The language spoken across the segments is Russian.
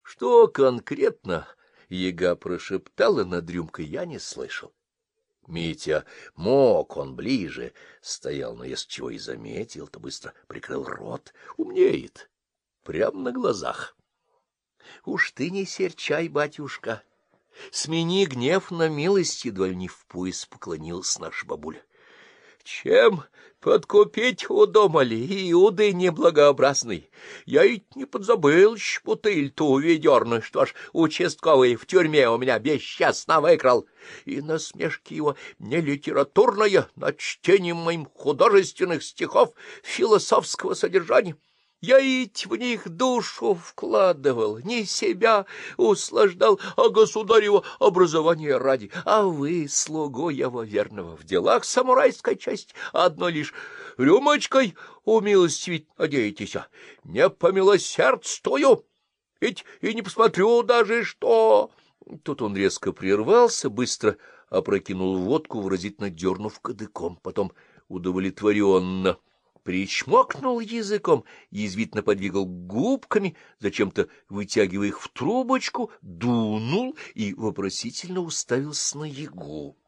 Что конкретно яга прошептала над рюмкой, я не слышал. Митя мог, он ближе стоял, но если чего и заметил, то быстро прикрыл рот. Умнеет. Прямо на глазах. — Уж ты не серчай, батюшка. Смени гнев на милость, едва ли не в пояс поклонилась наша бабуля. Чем подкупить удумали, Иуды неблагообразный? Я ведь не подзабыл бутыль-ту ведерную, что ж участковый в тюрьме у меня бесчестно выкрал. И насмешки его не литературные, над чтением моим художественных стихов философского содержания. Я ведь в них душу вкладывал, не себя услаждал, а государево образование ради. А вы, слугу его верного, в делах самурайской части одной лишь рюмочкой умилостивить надеетесь. Не помилосердствую, ведь и не посмотрю даже, что... Тут он резко прервался, быстро опрокинул водку, выразительно дернув кадыком, потом удовлетворенно причмокнул языком, язвительно подвигал губками, зачем-то вытягивая их в трубочку, дунул и вопросительно уставился на ягу.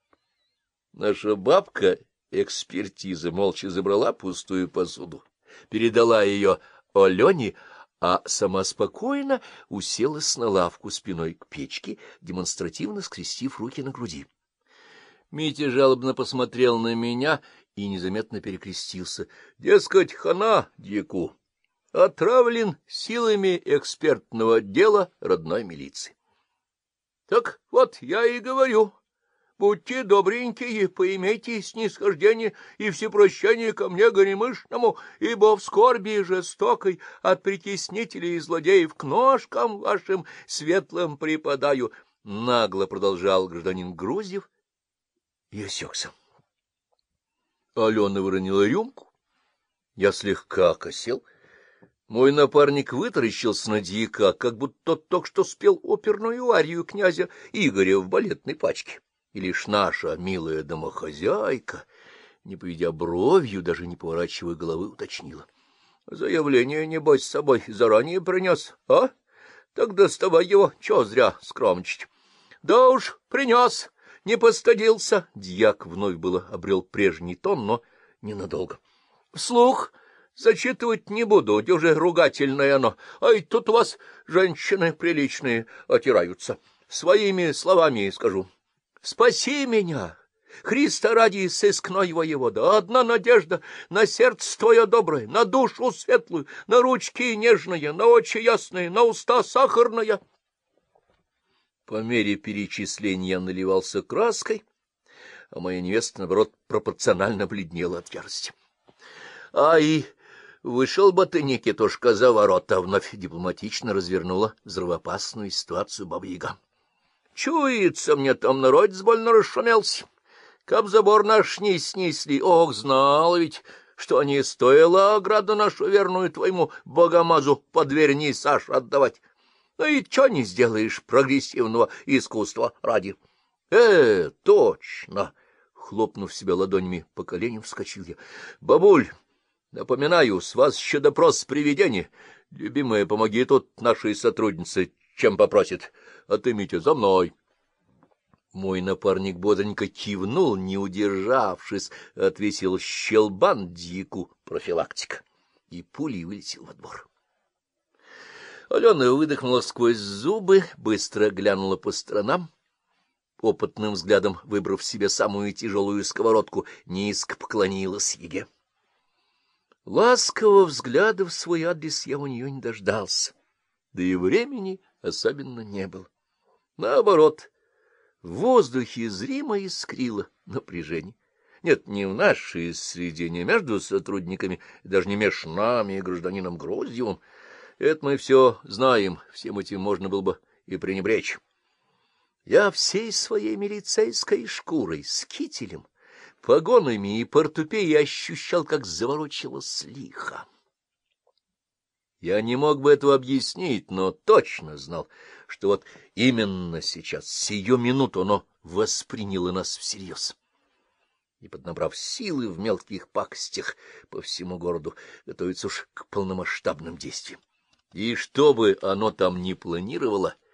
Наша бабка экспертизы молча забрала пустую посуду, передала ее Алене, а сама спокойно уселась на лавку спиной к печке, демонстративно скрестив руки на груди. Митя жалобно посмотрел на меня и незаметно перекрестился. Дескать, хана дьяку, отравлен силами экспертного отдела родной милиции. Так вот, я и говорю, будьте добренькие, поимейте снисхождение и всепрощение ко мне горемышному, ибо в скорби жестокой от притеснителей и злодеев к ножкам вашим светлым припадаю, — нагло продолжал гражданин Груздев и осекся. Алена выронила рюмку. Я слегка окосел. Мой напарник вытаращился на дьяка, как будто тот только что спел оперную арию князя Игоря в балетной пачке. И лишь наша милая домохозяйка, не поведя бровью, даже не поворачивая головы, уточнила. — Заявление, небось, с собой заранее принес, а? Так доставай его, чего зря скромничать. — Да уж, принес. Не постыдился. Дьяк вновь было обрел прежний тон, но ненадолго. — Вслух зачитывать не буду, дюже ругательное оно. Ай, тут у вас женщины приличные отираются. Своими словами скажу. Спаси меня, Христа ради, сыскной воевода. Одна надежда на сердце твое доброе, на душу светлую, на ручки нежные, на очи ясные, на уста сахарные. По мере перечисления я наливался краской, а моя невеста, наоборот, пропорционально бледнела от ярости. — Ай, вышел бы ты, Никитушка, за ворота, — вновь дипломатично развернула взрывоопасную ситуацию Баба-Яга. — Чуется мне, там народец больно расшумелся. Каб забор наш не снесли, ох, знал ведь, что не стоило ограду нашу верную твоему богомазу под дверь не Саш отдавать. Ну и чё не сделаешь прогрессивного искусства ради? Точно! Хлопнув себя ладонями по коленям, вскочил я. Бабуль, напоминаю, с вас еще допрос привидения. Любимая, помоги тут нашей сотруднице, чем попросит. А ты, Митя, за мной. Мой напарник бодренько кивнул, не удержавшись, отвесил щелбан дьяку профилактика и пулей вылетел во двор. Алена выдохнула сквозь зубы, быстро глянула по сторонам, опытным взглядом выбрав себе самую тяжелую сковородку, низко поклонилась Яге. Ласкового взгляда в свой адрес я у нее не дождался, да и времени особенно не было. Наоборот, в воздухе зримо искрило напряжение. Нет, не в нашей среде, не между сотрудниками, даже не между нами и гражданином Груздевым. Это мы все знаем, всем этим можно было бы и пренебречь. Я всей своей милицейской шкурой, с кителем, погонами и портупеей ощущал, как заворочилось лихо. Я не мог бы этого объяснить, но точно знал, что вот именно сейчас, сию минуту, оно восприняло нас всерьез. И, поднабрав силы в мелких пакостях по всему городу, готовится уж к полномасштабным действиям. И что бы оно там ни планировало,